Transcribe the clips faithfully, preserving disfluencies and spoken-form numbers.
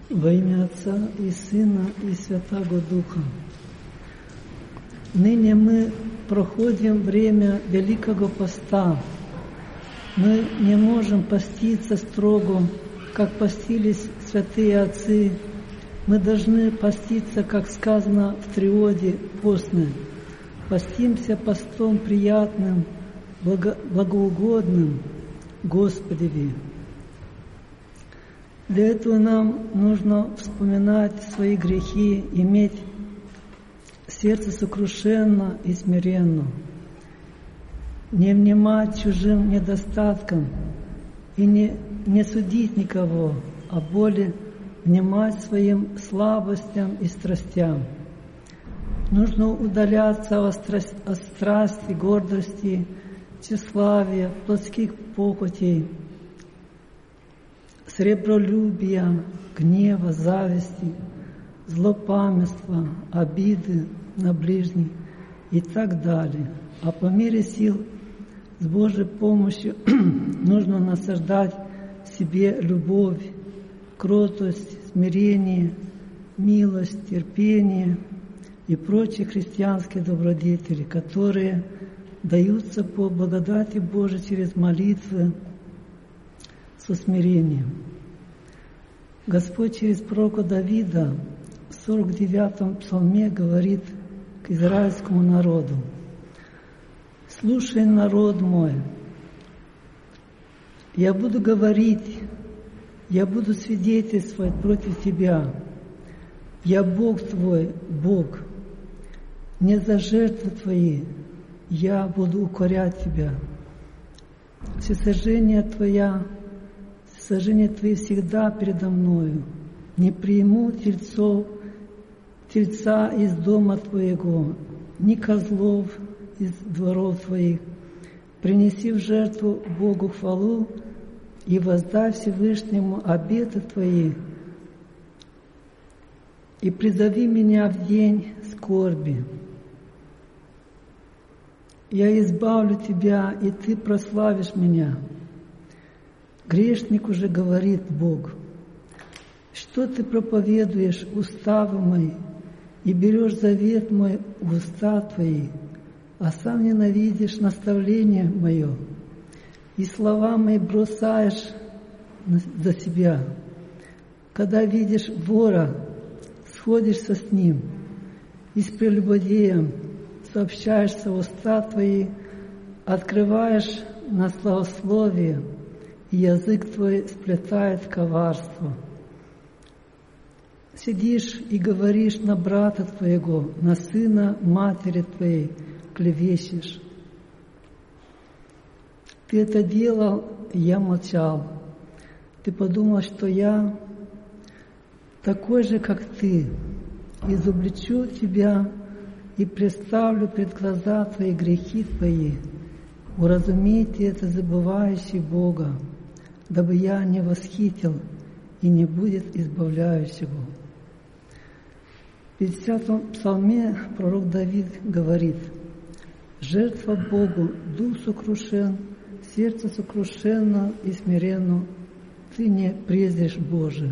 Во имя Отца и Сына и Святаго Духа. Ныне мы проходим время Великого Поста. Мы не можем поститься строго, как постились святые отцы. Мы должны поститься, как сказано в Триоде постным. Постимся постом приятным, благо, благоугодным Господеви. Для этого нам нужно вспоминать свои грехи, иметь сердце сокрушенно и смиренно, не внимать чужим недостаткам и не, не судить никого, а более внимать своим слабостям и страстям. Нужно удаляться от страсти, от страсти, гордости, тщеславия, плотских похотей, сребролюбия, гнева, зависти, злопамятства, обиды на ближних и так далее. А по мере сил с Божьей помощью нужно насаждать в себе любовь, кротость, смирение, милость, терпение и прочие христианские добродетели, которые даются по благодати Божией через молитвы со смирением. Господь через пророка Давида в сорок девятом псалме говорит к израильскому народу: «Слушай, народ мой, я буду говорить, я буду свидетельствовать против тебя. Я Бог твой, Бог. Не за жертвы твои я буду укорять тебя. Всесожжение твоя, всесожжение твои всегда передо мною. Не приму тельцов, тельца из дома твоего, ни козлов из дворов твоих. Принеси в жертву Богу хвалу и воздай Всевышнему обеты твои, и призови меня в день скорби. Я избавлю тебя, и ты прославишь меня». Грешник уже говорит Бог: «Что ты проповедуешь уставы мои и берешь завет мой в уста твои, а сам ненавидишь наставление мое, и слова мои бросаешь за себя? Когда видишь вора, сходишься с ним, и с прелюбодеем сообщаешься уста твои, открываешь на славословие, и язык твой сплетает коварство. Сидишь и говоришь на брата твоего, на сына матери твоей клевещешь. Ты это делал, я молчал. Ты подумал, что я такой же, как ты, изобличу тебя и представлю пред глаза твои грехи твои. Уразумейте это, забывающий Бога, дабы я не восхитил и не будет избавляющего». В пятидесятом псалме пророк Давид говорит: «Жертва Богу, дух сокрушен, сердце сокрушенно и смиренно, ты не презришь Божие».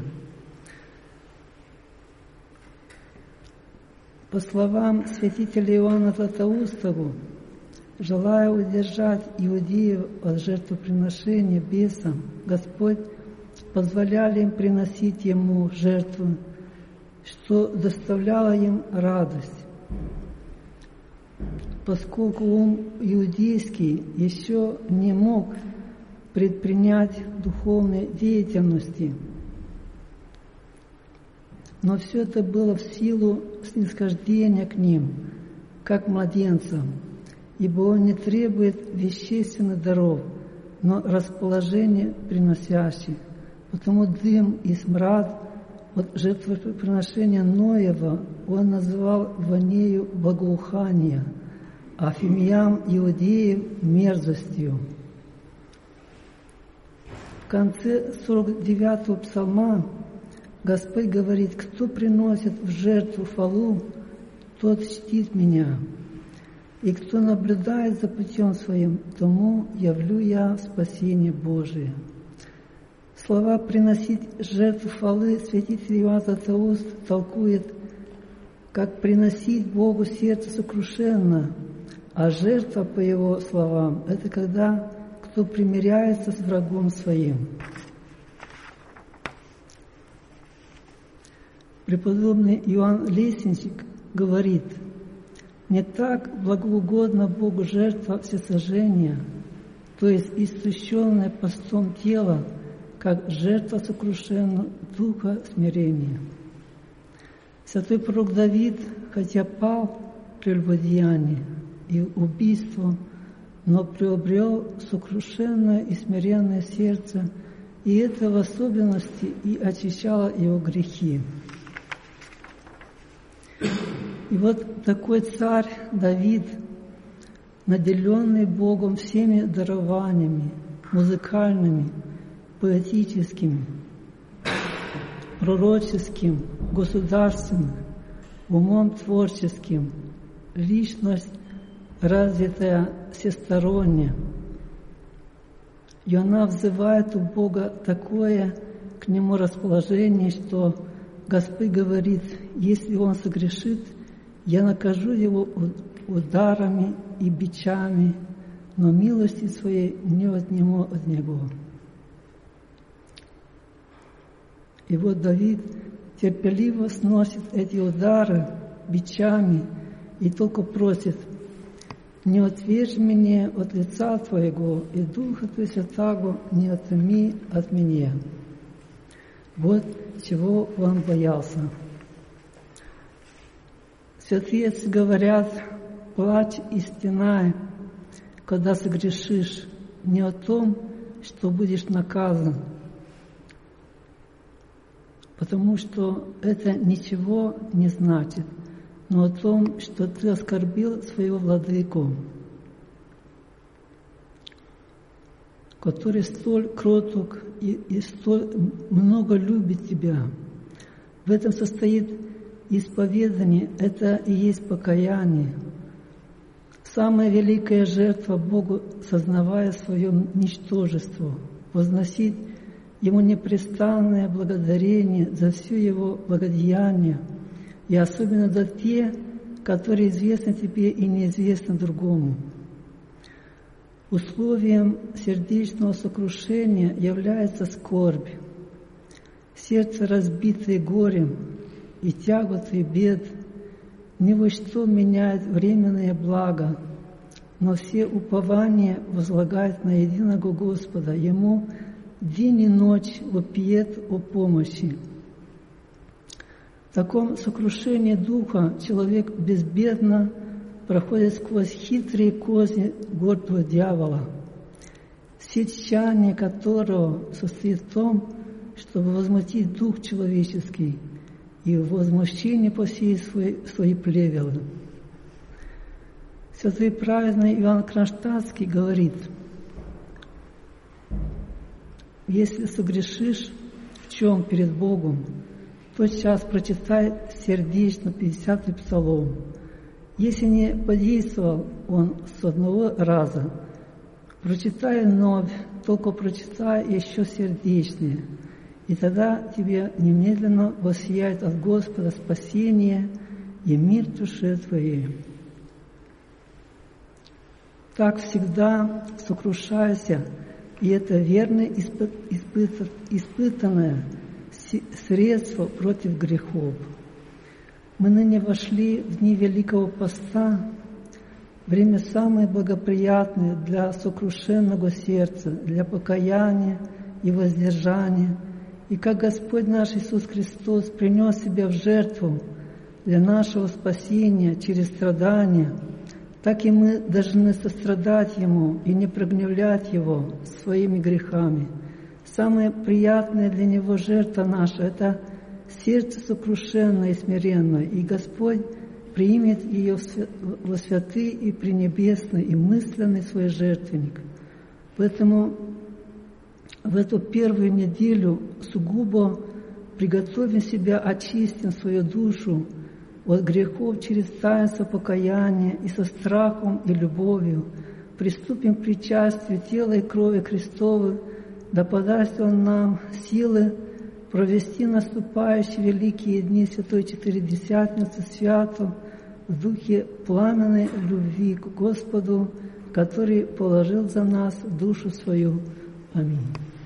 По словам святителя Иоанна Златоустого, желая удержать иудеев от жертвоприношения бесам, Господь позволял им приносить Ему жертвы, что доставляло им радость. Поскольку ум иудейский еще не мог предпринять духовной деятельности, но все это было в силу снисхождения к ним, как младенцам, ибо он не требует вещественных даров, но расположение приносящих. Потому дым и смрад от жертвоприношения Ноева он называл вонею благоухания, а фимиам иудеев мерзостью. В конце сорок девятого псалма Господь говорит: «Кто приносит в жертву хвалу, тот чтит меня, и кто наблюдает за путем своим, тому явлю я спасение Божие». Слова «приносить жертву хвалы» святитель Иоанн Златоуст толкует, как приносить Богу сердце сокрушенно, а жертва, по его словам, это когда кто примиряется с врагом своим. Преподобный Иоанн Лесенщик говорит: «Не так благоугодна Богу жертва всесожжения, то есть истощенное постом тело, как жертва сокрушенного духа смирения». Святой пророк Давид, хотя пал при прелюбодеянии и убийству, но приобрел сокрушенное и смиренное сердце, и это в особенности и очищало его грехи. И вот такой царь Давид, наделенный Богом всеми дарованиями, музыкальными, поэтическими, пророческим, государственным, умом творческим, личность развитая всесторонне. И она взывает у Бога такое к Нему расположение, что Господь говорит: если он согрешит, я накажу его ударами и бичами, но милости своей не отниму от него. И вот Давид терпеливо сносит эти удары бичами и только просит: не отвержь меня от лица Твоего, и Духа Твоего Святаго не отними от меня. Вот чего он боялся. Святые отцы говорят: плачь и стенай, когда согрешишь, не о том, что будешь наказан, потому что это ничего не значит, но о том, что ты оскорбил своего владыку, который столь кроток и, и столь много любит тебя. В этом состоит исповедание, это и есть покаяние. Самая великая жертва Богу, сознавая свое ничтожество, возносить Ему непрестанное благодарение за все Его благодеяния, и особенно за те, которые известны тебе и неизвестны другому. Условием сердечного сокрушения является скорбь. Сердце, разбитое горем и тяготой бед, ни во что меняет временное благо, но все упования возлагает на единого Господа. Ему день и ночь вопиет о помощи. В таком сокрушении духа человек безбедно проходит сквозь хитрые козни гордого дьявола, все тщание которого состоит в том, чтобы возмутить дух человеческий и в возмущении посеять свои, свои плевелы. Святой праведный Иоанн Кронштадтский говорит: если согрешишь в чем перед Богом, тот час прочитай сердечно пятидесятый псалом. Если не подействовал он с одного раза, прочитай вновь, только прочитай еще сердечнее, и тогда тебе немедленно воссияет от Господа спасение и мир душе твоей. Так всегда сокрушайся, и это верное испы- испы- испытанное средство против грехов. Мы ныне вошли в дни Великого Поста, время самое благоприятное для сокрушенного сердца, для покаяния и воздержания. И как Господь наш Иисус Христос принес Себя в жертву для нашего спасения через страдания, так и мы должны сострадать Ему и не прогневлять Его своими грехами. Самая приятная для Него жертва наша – это сердце сокрушенное и смиренное, и Господь примет ее во святый и пренебесный и мысленный свой жертвенник. Поэтому в эту первую неделю сугубо приготовим себя, очистим свою душу от грехов через таинство покаяния и со страхом и любовью приступим к причастию тела и крови Христовой да подаст Он нам силы провести наступающие великие дни Святой Четыредесятницы свято в духе пламенной любви к Господу, который положил за нас душу свою. Аминь.